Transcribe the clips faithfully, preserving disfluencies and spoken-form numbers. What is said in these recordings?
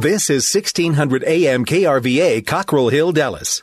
This is sixteen hundred A M K R V A, Cockrell Hill, Dallas.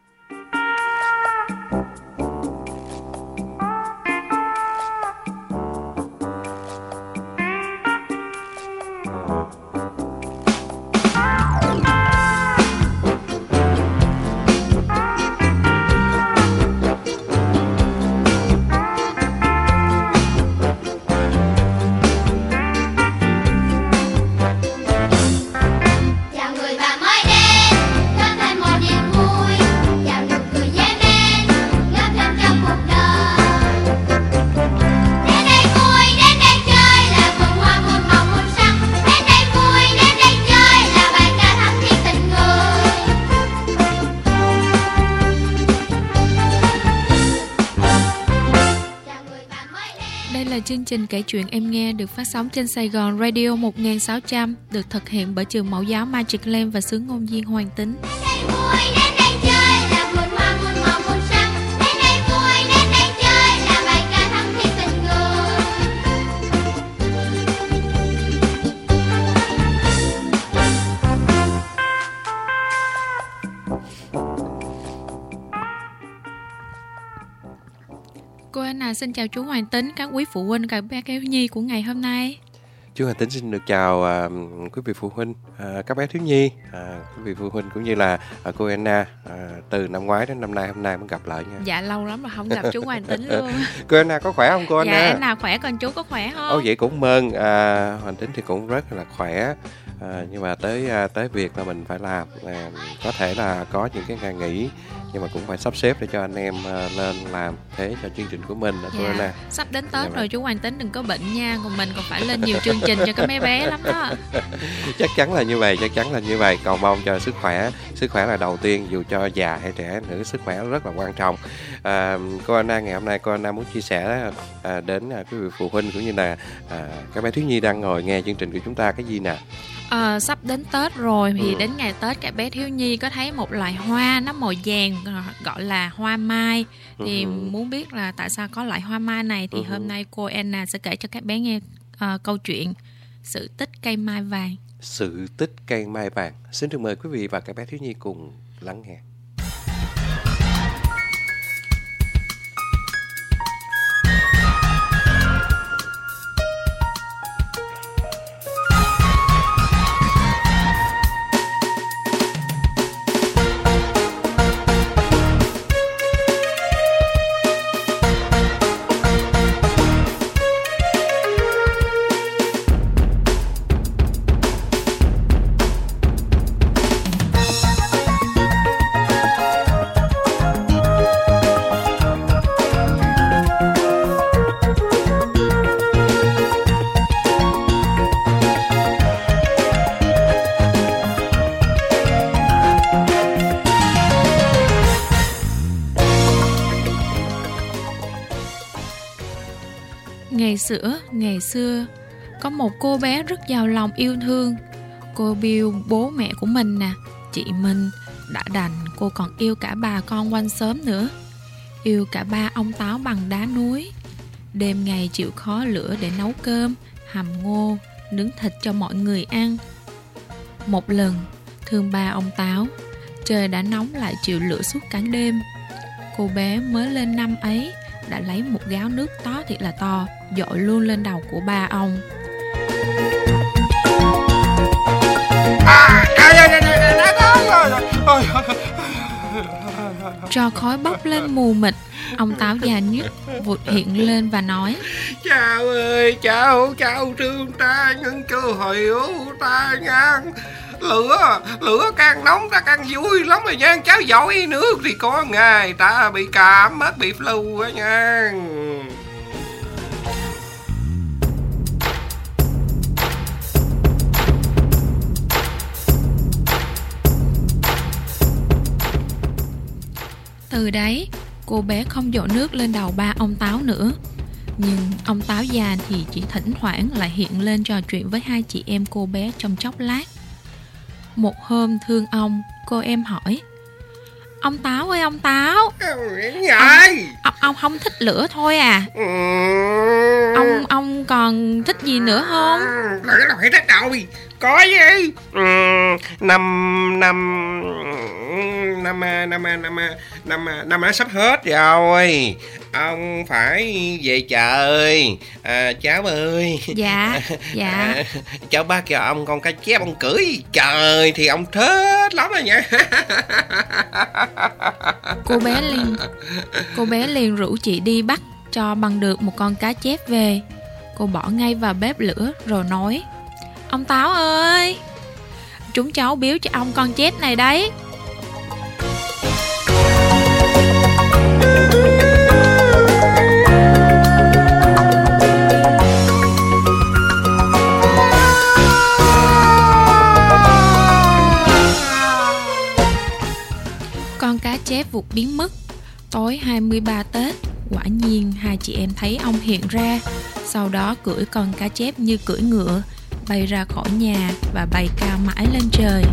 Chương trình Kể Chuyện Em Nghe được phát sóng trên Sài Gòn Radio một nghìn sáu trăm, được thực hiện bởi trường mẫu giáo Magic Land và xứ ngôn viên Hoàng Tính. Cô Anna xin chào chú Hoàng Tính, các quý phụ huynh, các bé thiếu nhi của ngày hôm nay. Chú Hoàng Tính xin được chào uh, quý vị phụ huynh, uh, các bé thiếu nhi, uh, quý vị phụ huynh cũng như là uh, cô Anna. Uh, từ năm ngoái đến năm nay hôm nay mới gặp lại nha. Dạ lâu lắm rồi không gặp chú Hoàng Tính luôn. Cô Anna có khỏe không cô Anna? Dạ em nào khỏe, còn chú có khỏe không? Ồ vậy cũng mừng. Uh, Hoàng Tính thì cũng rất là khỏe. Uh, nhưng mà tới uh, tới việc là mình phải làm, uh, có thể là có những cái ngày nghỉ nhưng mà cũng phải sắp xếp để cho anh em uh, lên làm thế cho chương trình của mình. Dạ. Cô Anna. Sắp đến Tết dạ, rồi chú Hoàng Tính đừng có bệnh nha, còn mình còn phải lên nhiều chương trình cho các mấy bé lắm đó. Chắc chắn là như vậy, chắc chắn là như vậy. Cầu mong cho sức khỏe, sức khỏe là đầu tiên, dù cho già hay trẻ nữa, sức khỏe rất là quan trọng. À, cô Anna ngày hôm nay cô Anna muốn chia sẻ à, đến à, quý vị phụ huynh cũng như là à, các bé thiếu nhi đang ngồi nghe chương trình của chúng ta cái gì nè? À, sắp đến Tết rồi thì ừ. đến ngày Tết các bé thiếu nhi có thấy một loài hoa nó màu vàng gọi là hoa mai, thì ừ. muốn biết là tại sao có loại hoa mai này thì ừ. hôm nay cô Anna sẽ kể cho các bé nghe uh, câu chuyện Sự tích cây mai vàng. Sự tích cây mai vàng. Xin được mời quý vị và các bé thiếu nhi cùng lắng nghe. Ngày xưa, ngày xưa, có một cô bé rất giàu lòng yêu thương. Cô yêu bố mẹ của mình nè, chị mình, đã đành cô còn yêu cả bà con quanh xóm nữa. Yêu cả ba ông táo bằng đá núi. Đêm ngày chịu khó lửa để nấu cơm, hầm ngô, nướng thịt cho mọi người ăn. Một lần, thương ba ông táo, trời đã nóng lại chịu lửa suốt cả đêm. Cô bé mới lên năm ấy đã lấy một gáo nước to thiệt là to, dội luôn lên đầu của ba ông. Tro khói bốc lên mù mịt. Ông táo già nhất vụt hiện lên và nói: Cháu ơi, cháu, cháu thương ta nhưng chưa hiểu ta nha. Lửa, lửa càng nóng ta càng vui lắm rồi nha. Cháu dội nước thì có ngày ta bị cảm mất, bị flu á nha. Từ đấy, cô bé không dội nước lên đầu ba ông táo nữa. Nhưng ông táo già thì chỉ thỉnh thoảng lại hiện lên trò chuyện với hai chị em cô bé trong chốc lát. Một hôm thương ông, cô em hỏi: Ông Táo ơi ông Táo, Nhảy. Ông, ông không thích lửa thôi à? Ừ. Ông ông còn thích gì nữa không? Lửa là phải thích rồi. Có gì? Ừ, năm năm năm năm năm năm năm nó sắp hết rồi. Ông phải về trời. À, cháu ơi. Dạ, dạ. À, cháu bác kêu ông con cá chép ông cưỡi trời thì ông thích lắm rồi nha. Cô bé liền Cô bé liền rủ chị đi bắt cho bằng được một con cá chép về. Cô bỏ ngay vào bếp lửa rồi nói: ông Táo ơi, chúng cháu biếu cho ông con chép này đấy. Con cá chép vụt biến mất. Tối hai mươi ba Tết, quả nhiên hai chị em thấy ông hiện ra. Sau đó cưỡi con cá chép như cưỡi ngựa, bay ra khỏi nhà và bay cao mãi lên trời.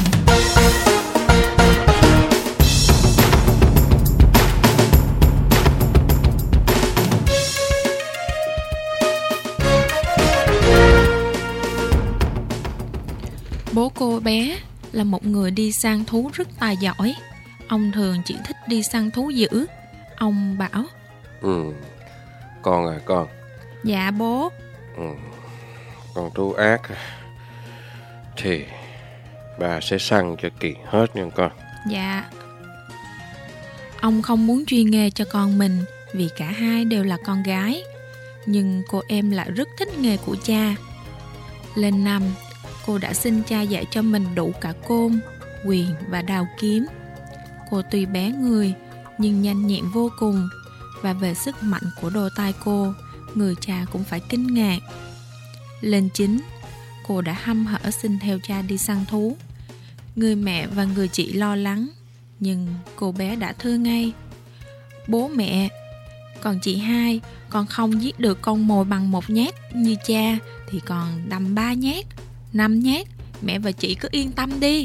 Bố cô bé là một người đi săn thú rất tài giỏi. Ông thường chỉ thích đi săn thú dữ. Ông bảo: Ừ, con à con. Dạ bố. Ừ, con thú ác thì bà sẽ săn cho kỳ hết nha con. Dạ. Ông không muốn truy nghề cho con mình vì cả hai đều là con gái. Nhưng cô em lại rất thích nghề của cha. Lên năm, cô đã xin cha dạy cho mình đủ cả côn, quyền và đào kiếm. Cô tuy bé người nhưng nhanh nhẹn vô cùng. Và về sức mạnh của đôi tay cô, người cha cũng phải kinh ngạc. Lên chín, cô đã hăm hở xin theo cha đi săn thú. Người mẹ và người chị lo lắng, nhưng cô bé đã thưa ngay: bố mẹ, còn chị hai, con không giết được con mồi bằng một nhát như cha thì còn đâm ba nhát, năm nhát. Mẹ và chị cứ yên tâm đi.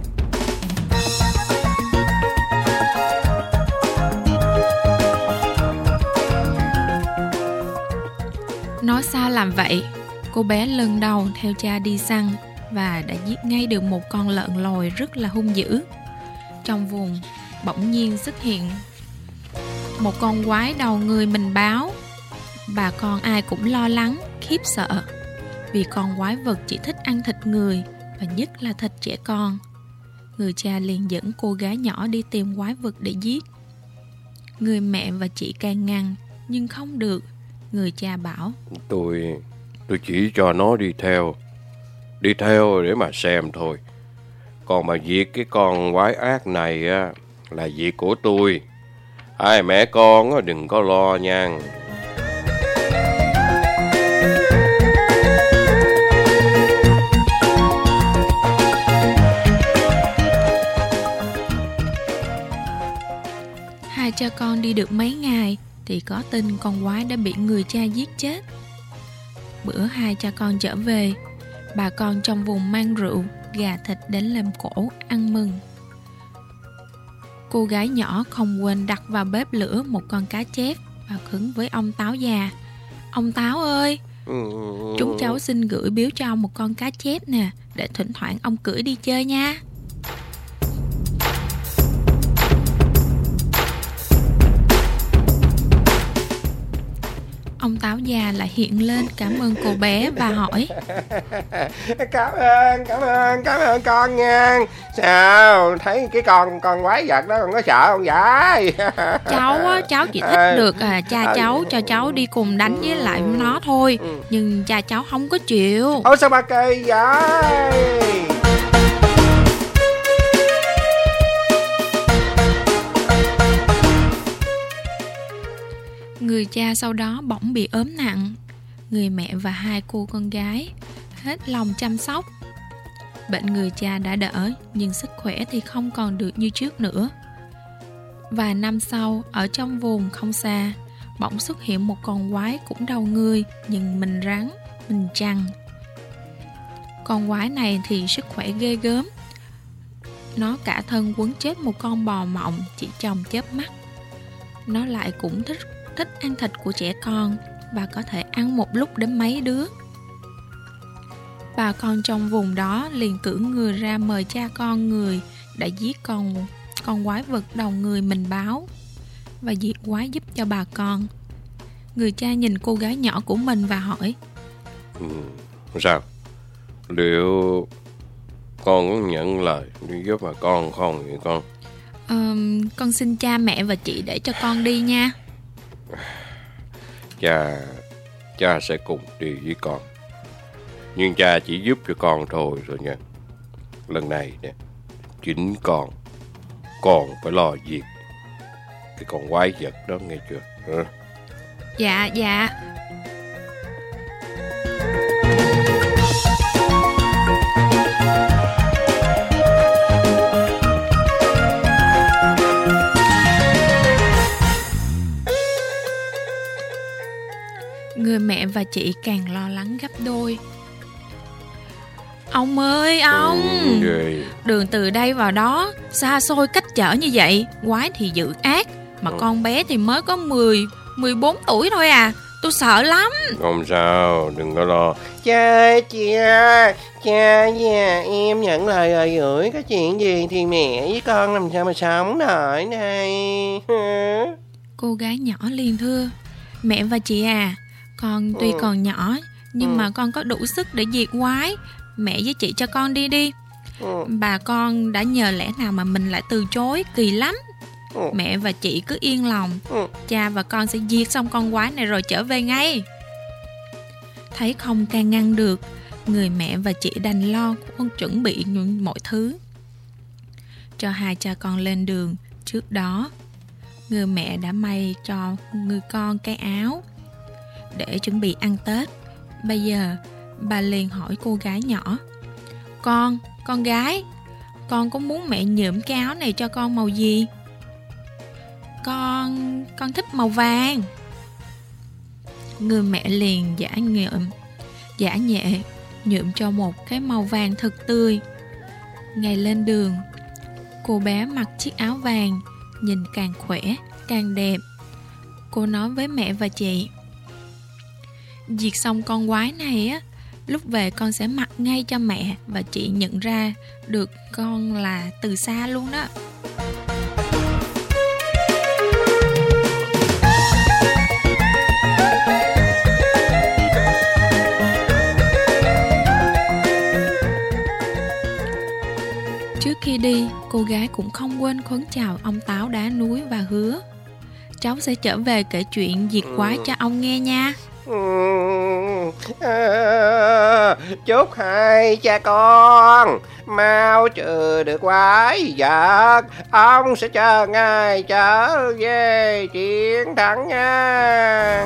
Nói sao làm vậy, cô bé lần đầu theo cha đi săn và đã giết ngay được một con lợn lồi rất là hung dữ. Trong vùng bỗng nhiên xuất hiện một con quái đầu người mình báo. Bà con ai cũng lo lắng, khiếp sợ, vì con quái vật chỉ thích ăn thịt người, và nhất là thịt trẻ con. Người cha liền dẫn cô gái nhỏ đi tìm quái vật để giết. Người mẹ và chị can ngăn, nhưng không được. Người cha bảo: Tôi Tôi chỉ cho nó đi theo Đi theo để mà xem thôi. Còn mà việc cái con quái ác này á là việc của tôi. Hai mẹ con á đừng có lo nha. Hai cha con đi được mấy ngày thì có tin con quái đã bị người cha giết chết. Bữa hai cha con trở về, bà con trong vùng mang rượu, gà thịt đến làm cỗ ăn mừng. Cô gái nhỏ không quên đặt vào bếp lửa một con cá chép và khấn với ông Táo già: ông Táo ơi, chúng cháu xin gửi biếu cho ông một con cá chép nè, để thỉnh thoảng ông cưỡi đi chơi nha. Ông Táo già lại hiện lên cảm ơn cô bé và hỏi: Cảm ơn, cảm ơn, cảm ơn con nha. Sao, thấy cái con con quái vật đó con có sợ không vậy? Cháu á, cháu chỉ thích được à, cha cháu cho cháu đi cùng đánh với lại nó thôi. Nhưng cha cháu không có chịu. Ôi sao bà kỳ vậy? Người cha sau đó bỗng bị ốm nặng. Người mẹ và hai cô con gái hết lòng chăm sóc. Bệnh người cha đã đỡ, nhưng sức khỏe thì không còn được như trước nữa. Vài năm sau, ở trong vùng không xa, bỗng xuất hiện một con quái cũng đầu người, nhưng mình rắn, mình chằn. Con quái này thì sức khỏe ghê gớm. Nó cả thân quấn chết một con bò mộng chỉ trong chớp mắt. nó lại cũng thích thích ăn thịt của trẻ con và có thể ăn một lúc đến mấy đứa. Bà con trong vùng đó liền cử người ra mời cha con người đã giết con con quái vật đầu người mình báo và diệt quái giúp cho bà con. Người cha nhìn cô gái nhỏ của mình và hỏi: ừ, sao? Liệu con có nhận lời đi giúp bà con không vậy con? Ờ, con xin cha mẹ và chị để cho con đi nha. Cha Cha sẽ cùng đi với con, nhưng cha chỉ giúp cho con thôi rồi nha. Lần này nè, chính con Con phải lo việc cái con quái vật đó, nghe chưa? Hả? Dạ dạ. Người mẹ và chị càng lo lắng gấp đôi. Ông ơi ông, ừ, đường từ đây vào đó xa xôi cách trở như vậy, quái thì dữ ác, mà ừ. con bé thì mới có mười, mười bốn tuổi thôi à. Tôi sợ lắm. Không sao, đừng có lo. Cha, cha, cha và em nhận lời lời gửi. Có chuyện gì thì mẹ với con làm sao mà sống nổi này. Cô gái nhỏ liền thưa: mẹ và chị à, con tuy ừ. còn nhỏ, nhưng ừ. mà con có đủ sức để diệt quái. Mẹ với chị cho con đi đi. ừ. Bà con đã nhờ lẽ nào mà mình lại từ chối, kỳ lắm. ừ. Mẹ và chị cứ yên lòng, ừ. cha và con sẽ diệt xong con quái này rồi trở về ngay. Thấy không can ngăn được, người mẹ và chị đành lo con chuẩn bị mọi thứ cho hai cha con lên đường. Trước đó, người mẹ đã may cho người con cái áo để chuẩn bị ăn Tết. Bây giờ bà liền hỏi cô gái nhỏ: Con, con gái, con có muốn mẹ nhuộm cái áo này cho con màu gì? Con, con thích màu vàng. Người mẹ liền giả nhuộm, giả nhẹ nhuộm cho một cái màu vàng thật tươi. Ngày lên đường, cô bé mặc chiếc áo vàng, nhìn càng khỏe, càng đẹp. Cô nói với mẹ và chị: diệt xong con quái này á, lúc về con sẽ mặc ngay cho mẹ và chị nhận ra được con là từ xa luôn đó. Trước khi đi, cô gái cũng không quên khấn chào ông Táo Đá Núi và hứa: cháu sẽ trở về kể chuyện diệt quái cho ông nghe nha. À, chúc hai cha con mau trừ được quái vật, ông sẽ chờ ngài trở về chiến thắng nha.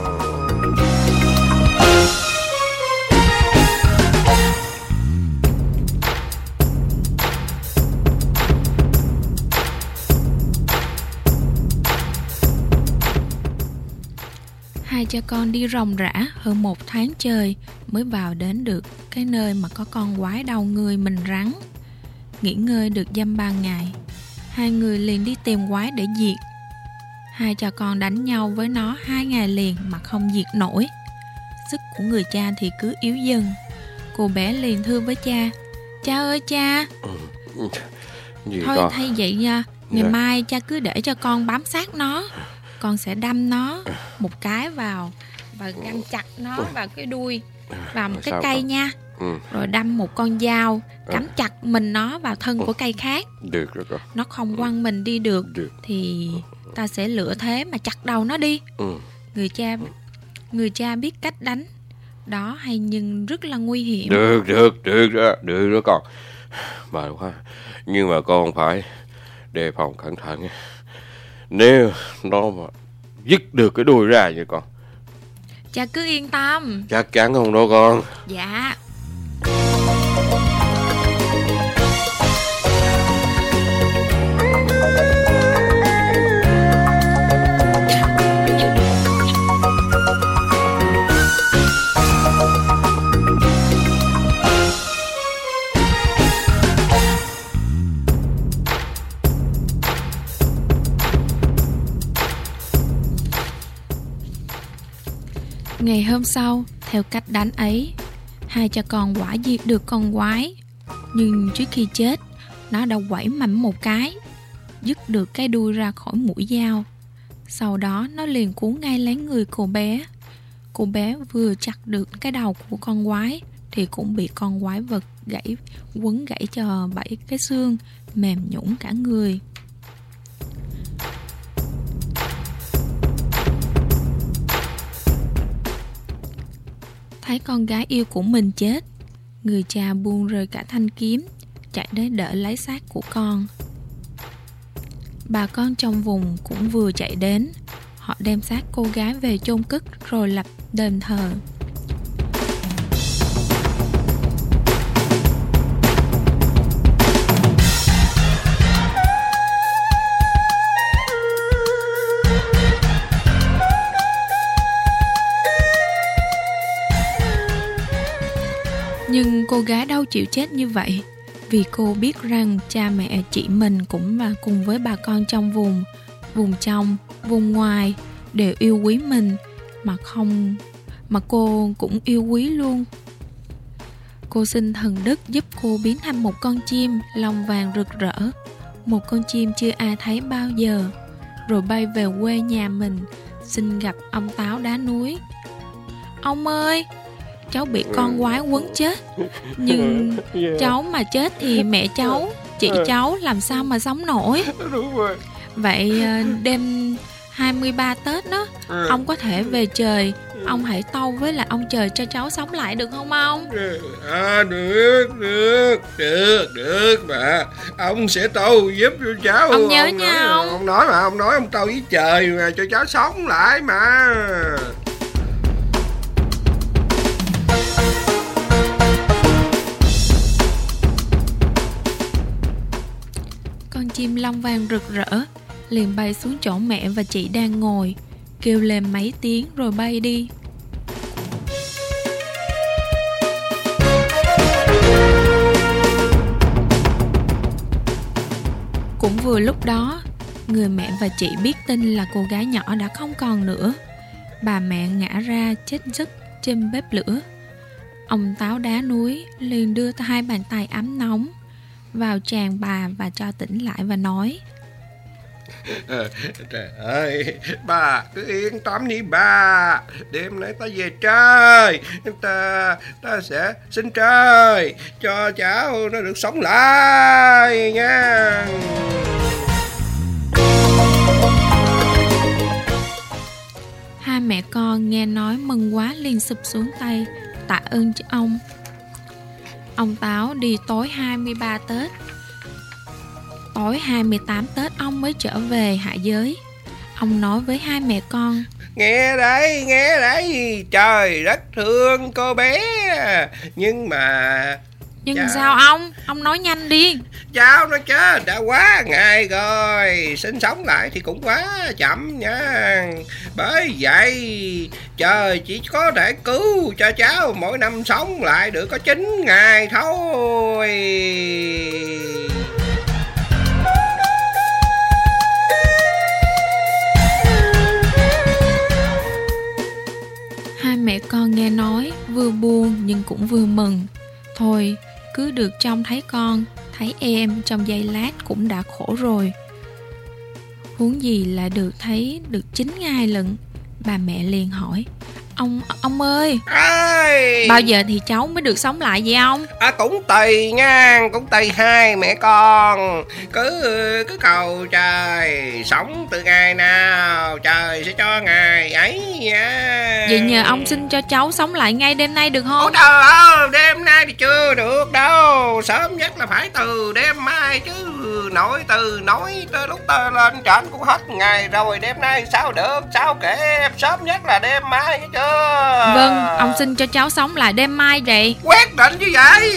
Hai cha con đi ròng rã hơn một tháng trời mới vào đến được cái nơi mà có con quái đầu người mình rắn. Nghỉ ngơi được dăm ba ngày, hai người liền đi tìm quái để diệt. Hai cha con đánh nhau với nó hai ngày liền mà không diệt nổi. Sức của người cha thì cứ yếu dần. Cô bé liền thưa với cha: cha ơi cha, Gì thôi con? thay vậy nha, ngày Dạ. mai cha cứ để cho con bám sát nó. Con sẽ đâm nó một cái vào và găm chặt nó vào cái đuôi, vào một cái Sao cây con? nha. Ừ. Rồi đâm một con dao cắm chặt mình nó vào thân của cây khác. Được rồi con. Nó không quăng mình đi được, Được. thì ta sẽ lựa thế mà chặt đầu nó đi. Ừ. Người cha Người cha biết cách đánh đó hay nhưng rất là nguy hiểm. Được, được, được đó, được đó con. Mà quá. Nhưng mà con phải đề phòng cẩn thận. Nếu nó mà dứt được cái đuôi ra vậy con. Cha cứ yên tâm. Chắc chắn không đó con. Dạ. Ngày hôm sau, theo cách đánh ấy, hai cha con quả diệt được con quái. Nhưng trước khi chết, nó đã quẩy mạnh một cái, dứt được cái đuôi ra khỏi mũi dao. Sau đó nó liền cuốn ngay lấy người cô bé. Cô bé vừa chặt được cái đầu của con quái thì cũng bị con quái vật gãy quấn gãy cho bảy cái xương, mềm nhũn cả người. Thấy con gái yêu của mình chết, người cha buông rơi cả thanh kiếm, chạy đến đỡ lấy xác của con. Bà con trong vùng cũng vừa chạy đến. Họ đem xác cô gái về chôn cất rồi lập đền thờ. Nhưng cô gái đâu chịu chết như vậy, vì cô biết rằng cha mẹ chị mình cũng và cùng với bà con trong vùng, vùng trong, vùng ngoài đều yêu quý mình, mà không mà cô cũng yêu quý luôn. Cô xin thần đức giúp cô biến thành một con chim lông vàng rực rỡ, một con chim chưa ai thấy bao giờ, rồi bay về quê nhà mình, xin gặp ông Táo đá núi. Ông ơi, cháu bị con quái quấn chết, nhưng cháu mà chết thì mẹ cháu, chị cháu làm sao mà sống nổi. Đúng rồi. Vậy đêm hai mươi ba Tết đó, ông có thể về trời, ông hãy tâu với lại ông trời cho cháu sống lại được không ông? À, được, được, được, được mà. Ông sẽ tâu giúp cho cháu. Ông nhớ ông nha nói, ông. Ông nói mà, ông nói ông tâu với trời mà cho cháu sống lại mà. Con chim lông vàng rực rỡ liền bay xuống chỗ mẹ và chị đang ngồi, kêu lên mấy tiếng rồi bay đi. Cũng vừa lúc đó, người mẹ và chị biết tin là cô gái nhỏ đã không còn nữa. Bà mẹ ngã ra chết giấc trên bếp lửa. Ông Táo đá núi liền đưa hai bàn tay ấm nóng vào tràn bà và cho tỉnh lại và nói: Trời ơi, bà cứ yên tâm đi bà. Đêm nay ta về trời, Ta ta sẽ xin trời cho cháu nó được sống lại nha. Hai mẹ con nghe nói mừng quá liền sụp xuống tay tạ ơn chứ ông. Ông Táo đi tối hai mươi ba Tết. Tối hai mươi tám Tết ông mới trở về hạ giới. Ông nói với hai mẹ con: Nghe đấy, nghe đấy, trời rất thương cô bé. Nhưng mà Nhưng cháu... sao ông? Ông nói nhanh đi. Cháu nó chết đã quá ngày rồi, sinh sống lại thì cũng quá chậm nha. Bởi vậy trời chỉ có thể cứu cho cháu mỗi năm sống lại được có chín ngày thôi. Hai mẹ con nghe nói vừa buồn nhưng cũng vừa mừng. Thôi cứ được trông thấy con, thấy em trong giây lát cũng đã khổ rồi, huống gì là được thấy được chín ngày lận. Bà mẹ liền hỏi: Ông ông ơi, Ê! bao giờ thì cháu mới được sống lại vậy ông? À, cũng tùy nha, cũng tùy hai mẹ con. Cứ cứ cầu trời, sống từ ngày nào trời sẽ cho ngày ấy nha. Vậy nhờ ông xin cho cháu sống lại ngay đêm nay được không? Ôi trời ơi, đêm nay thì chưa được đâu. Sớm nhất là phải từ đêm mai chứ. Nổi từ nói tới lúc ta lên trển cũng hết ngày rồi. Đêm nay sao được, sao kể. Sớm nhất là đêm mai chứ chưa. Vâng, ông xin cho cháu sống lại đêm mai vậy. Quyết định như vậy.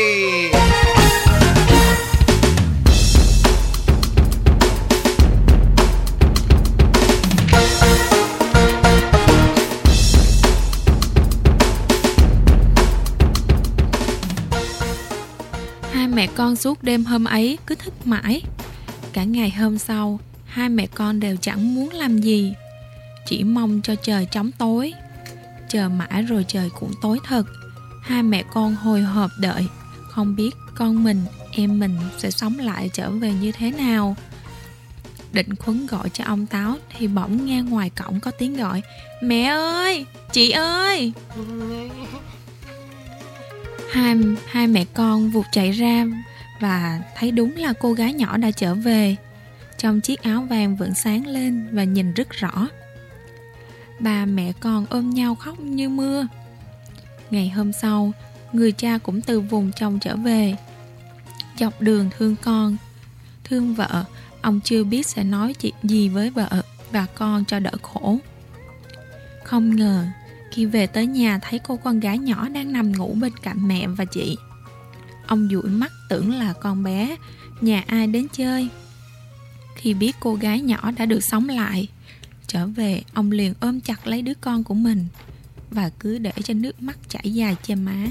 Hai mẹ con suốt đêm hôm ấy cứ thức mãi. Cả ngày hôm sau, hai mẹ con đều chẳng muốn làm gì, chỉ mong cho trời chóng tối. Chờ mãi rồi trời cũng tối thật. Hai mẹ con hồi hộp đợi, không biết con mình, em mình sẽ sống lại trở về như thế nào. Định Khuấn gọi cho ông Táo thì bỗng nghe ngoài cổng có tiếng gọi: Mẹ ơi, chị ơi. Hai, hai mẹ con vụt chạy ra và thấy đúng là cô gái nhỏ đã trở về. Trong chiếc áo vàng vẫn sáng lên và nhìn rất rõ. Ba mẹ con ôm nhau khóc như mưa. Ngày hôm sau, người cha cũng từ vùng chồng trở về. Dọc đường thương con, thương vợ, ông chưa biết sẽ nói chuyện gì với vợ và con cho đỡ khổ. Không ngờ, khi về tới nhà thấy cô con gái nhỏ đang nằm ngủ bên cạnh mẹ và chị. Ông dụi mắt tưởng là con bé nhà ai đến chơi. Khi biết cô gái nhỏ đã được sống lại, trở về, ông liền ôm chặt lấy đứa con của mình và cứ để cho nước mắt chảy dài trên má.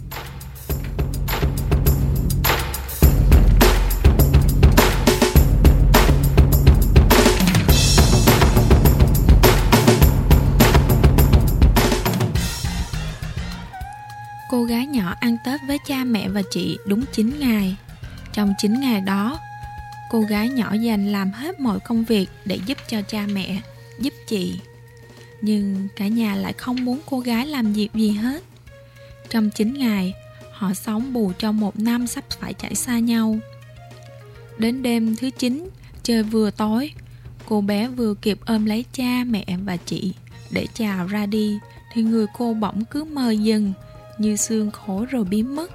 Cô gái nhỏ ăn Tết với cha mẹ và chị đúng chín ngày. Trong chín ngày đó, cô gái nhỏ dành làm hết mọi công việc để giúp cho cha mẹ, giúp chị. Nhưng cả nhà lại không muốn cô gái làm việc gì hết. Trong chín ngày, họ sống bù cho một năm sắp phải chạy xa nhau. Đến đêm thứ chín, trời vừa tối, cô bé vừa kịp ôm lấy cha mẹ và chị để chào ra đi, thì người cô bỗng cứ mờ dần, như sương khổ rồi biến mất.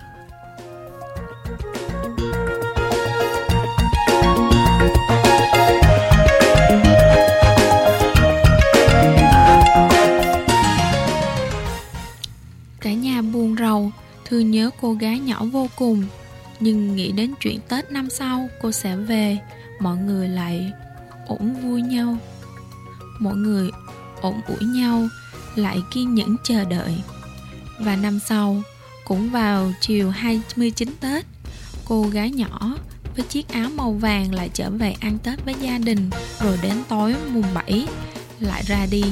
Cả nhà buồn rầu, thương nhớ cô gái nhỏ vô cùng. Nhưng nghĩ đến chuyện Tết năm sau cô sẽ về, mọi người lại ổn vui nhau. Mọi người ổn ủi nhau, lại kiên nhẫn chờ đợi. Và năm sau, cũng vào chiều hai mươi chín Tết, cô gái nhỏ với chiếc áo màu vàng lại trở về ăn Tết với gia đình. Rồi đến tối mùng bảy lại ra đi.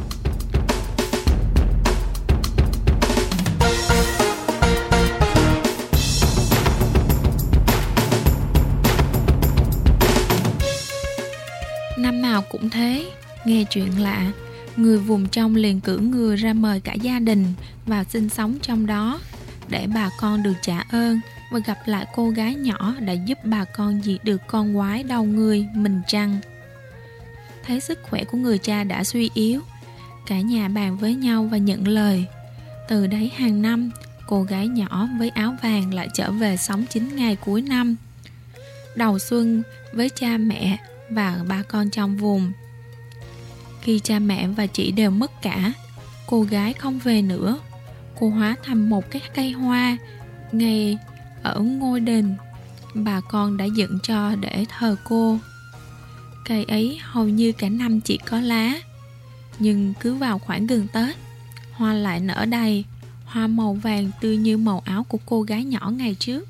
Năm nào cũng thế, nghe chuyện lạ, người vùng trong liền cử người ra mời cả gia đình vào sinh sống trong đó, để bà con được trả ơn và gặp lại cô gái nhỏ đã giúp bà con diệt được con quái đầu người mình Trăng. Thấy sức khỏe của người cha đã suy yếu, cả nhà bàn với nhau và nhận lời. Từ đấy hàng năm, cô gái nhỏ với áo vàng lại trở về sống chín ngày cuối năm, đầu xuân với cha mẹ và ba con trong vùng. Khi cha mẹ và chị đều mất cả, cô gái không về nữa. Cô hóa thành một cái cây hoa ngay ở ngôi đền bà con đã dựng cho để thờ cô. Cây ấy hầu như cả năm chỉ có lá, nhưng cứ vào khoảng gần Tết, hoa lại nở đầy, hoa màu vàng tươi như màu áo của cô gái nhỏ ngày trước.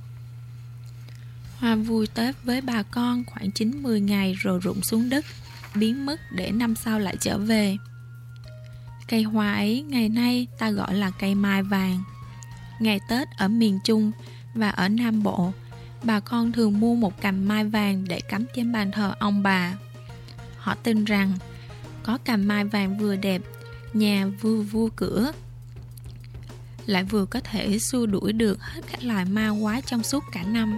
Hoa vui Tết với bà con khoảng chín mười ngày rồi rụng xuống đất, biến mất để năm sau lại trở về. Cây hoa ấy ngày nay ta gọi là cây mai vàng. Ngày Tết ở miền Trung và ở Nam Bộ, bà con thường mua một cành mai vàng để cắm trên bàn thờ ông bà. Họ tin rằng có cành mai vàng vừa đẹp, nhà vừa vui cửa, lại vừa có thể xua đuổi được hết các loài ma quái trong suốt cả năm.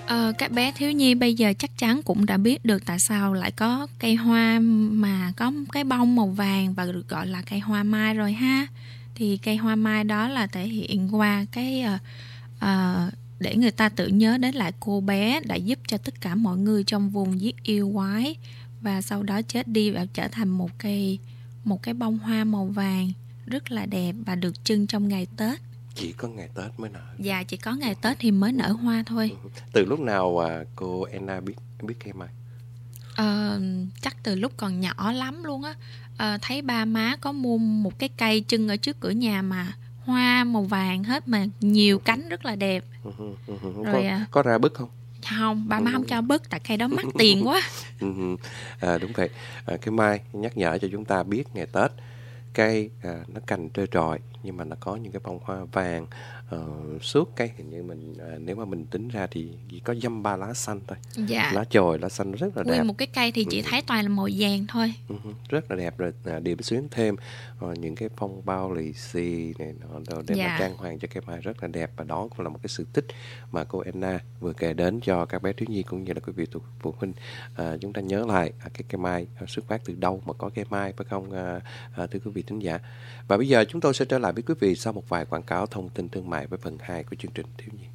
Ờ, các bé thiếu nhi bây giờ chắc chắn cũng đã biết được tại sao lại có cây hoa mà có cái bông màu vàng và được gọi là cây hoa mai rồi ha. Thì cây hoa mai đó là thể hiện qua cái uh, uh, để người ta tự nhớ đến lại cô bé đã giúp cho tất cả mọi người trong vùng giết yêu quái và sau đó chết đi và trở thành một cây một cái bông hoa màu vàng rất là đẹp và được trưng trong ngày Tết. Chỉ có ngày Tết mới nở. Dạ, chỉ có ngày Tết thì mới nở hoa thôi. Từ lúc nào à, cô Anna biết biết cây mai? Ờ, chắc từ lúc còn nhỏ lắm luôn á. Ờ, thấy ba má có mua một cái cây trưng ở trước cửa nhà mà hoa màu vàng hết mà nhiều cánh rất là đẹp. Rồi có, à, có ra bức không? không, ba má không cho bứt tại cây đó mắc tiền quá. À, đúng vậy. À, cái mai nhắc nhở cho chúng ta biết ngày Tết cây à, nó cành trơ trọi nhưng mà nó có những cái bông hoa vàng uh, suốt cây, hình như mình à, nếu mà mình tính ra thì chỉ có dăm ba lá xanh thôi. Dạ. Lá chồi, lá xanh rất là đẹp. Nguyên một cái cây thì chỉ Ừ. thấy toàn là màu vàng thôi. Ừ, rất là đẹp rồi. À, điểm xuyến thêm ờ, những cái phong bao lì xì này nọ đồ để Dạ. mà trang hoàng cho cây mai rất là đẹp, và đó cũng là một cái sự tích mà cô Anna vừa kể đến cho các bé thiếu nhi cũng như là quý vị phụ, phụ huynh. À, chúng ta nhớ lại à, cái cây mai à, xuất phát từ đâu mà có cây mai, phải không à, à, thưa quý vị thính giả? Và bây giờ chúng tôi sẽ trở lại với quý vị sau một vài quảng cáo thông tin thương mại với phần hai của chương trình thiếu nhi.